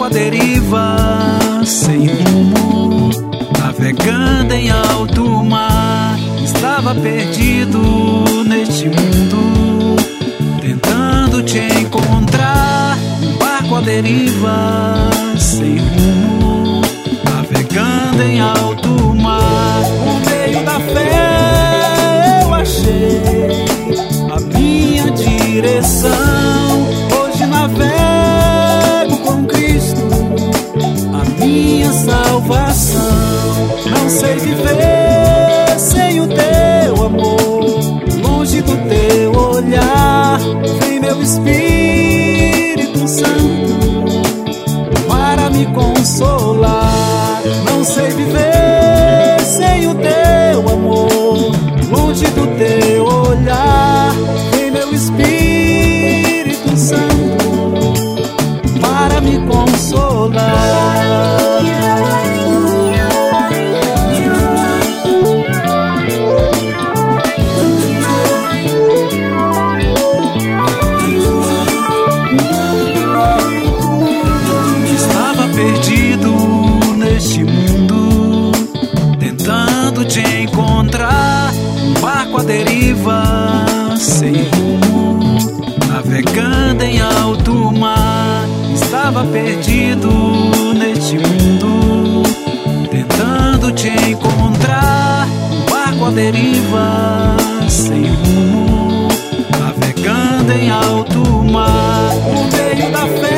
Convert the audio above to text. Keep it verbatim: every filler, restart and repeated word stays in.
barco à deriva, sem rumo, navegando em alto mar. Estava perdido neste mundo, tentando te encontrar. Um barco à deriva, sem rumo, navegando em alto mar. Por meio da fé eu achei a minha direção. Hoje navego com Cristo, a minha salvação. Não sei viver sem o teu amor, longe do teu olhar. Vem meu Espírito Santo para me consolar. Não sei viver sem o teu amor, longe do teu olhar. Vem meu Espírito Santo para me consolar. Estava perdido neste mundo, tentando te encontrar. Um barco à deriva, sem rumo, navegando em alto mar. Estava perdido neste mundo, tentando te encontrar. Um barco à deriva, sem rumo, navegando em alto mar. Por meio da fé